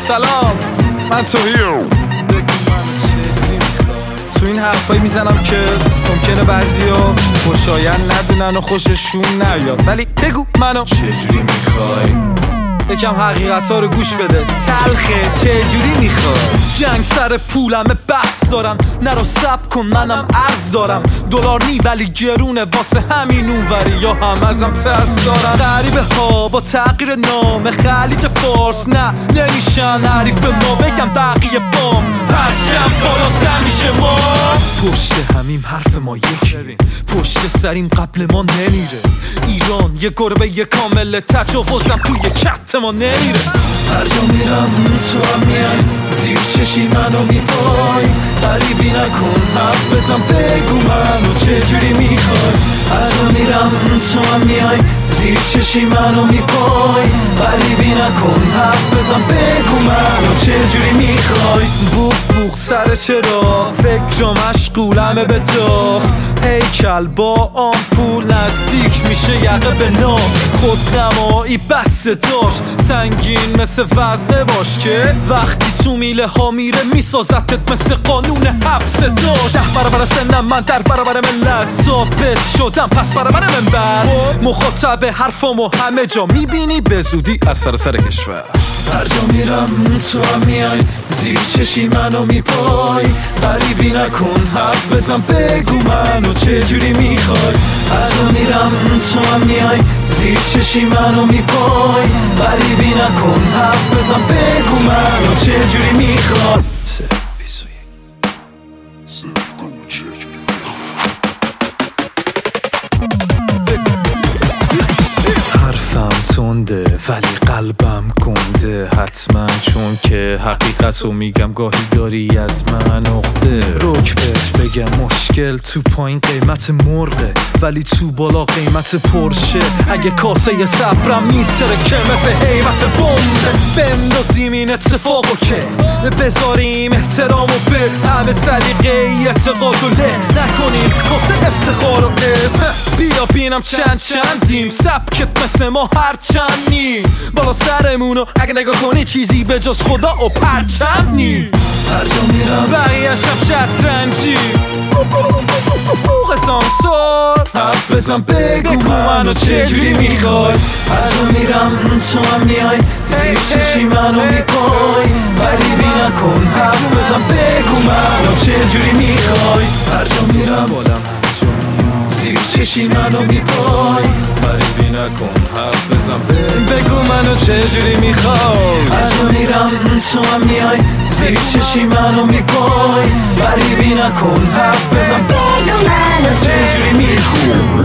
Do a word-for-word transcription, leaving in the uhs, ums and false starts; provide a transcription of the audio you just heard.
سلام من توهیم. تو این حرفایی میزنم که ممکنه بعضیا خوشایند ندونن و خوششون نیاد، ولی بگو منو چجوری میخوای؟ یکم حقیقت ها رو گوش بده، تلخه چجوری میخوای؟ جنگ سر پولمه بحث دارم، نرو سب کن منم عرض دارم. دلار نی ولی گرونه واسه همین اونوری، یا هم ازم ترس دارم. غریبه ها با تغییر نام خلیج فارس نه نمیشن حریف ما، بگم بقیه بام هرچم بالا سر میشه ما. پشت همیم حرف ما یکی، پشت سریم قبل ما نمیره. ایران یه گربه یه کامله، تجاوزم توی کت ما نمیره. هر جا میرم تو هم میای، زیر چشی منو میپای. غریبی نکن حرف بزن بگو منو چجوری میخوای. هر جا میرم تو هم میای، زیر چشی منو میپای. غریبی نکن حرف بزن بگو منو چجوری میخوای. بوق بوق سر چرا فکر مشغولمه به داف، هیکل با آمپول نزدیک میشه یقه به ناف. خودنمایی بسته داشت سنگین مثل وزنه باش که وقتی تو میله ها میره میسازتت مثل قانون حبس داشت. ده برابر سنم من در برابر ملت ثابت شدم، پس برابر منبر مخاطب حرفامو همه جا میبینی به زودی از سر سر کشور. هر جا میرم تو هم میای، زیر چشی منو میپای. غریبی نکن حرف بزن بگو منو چجوری میخوای. هر جا میرم تو هم میای، زیر چشی منو میپای. غریبی نکن حرف بزن بگو منو چجوری میخوای. حرفم تنده ولی قلبم گنده، حتما چون که حقیقت رو میگم گاهی داری از من عقده. روک بهت بگم مشکل تو پایین قیمت مرغه، ولی تو بالا قیمت پرشه. اگه کاسه صبرم میتره که مثل حیمت بمبه، بندازیم این اتفاقو که بذاریم احترامو به همه سلیقه اعتقاد و له نکنیم واسه افتخار و اسم. بیا بینم چند چندیم سبکت مثل ما هر چندیم بالا سرمونو، اگه نگاه کنی چیزی به جز خدا و پرچم نی. هر جا میرم بقیه شب شطرنجی بوق سانسور حرف بزن بگو منو چجوری میخوای. هر جا میرم تو هم میای، زیر چشی منو میپای. غریبی نکن حرف بزن بگو منو چجوری میخوای. هر جا میرم زیر چشی منو میپای. غریبی نکن حرف بزن بگو منو چجوری میخوای. هر جا میرم تو هم میای، زیر چشی منو میپای. غریبی نکن حرف بزن بگو منو چجوری میخوای.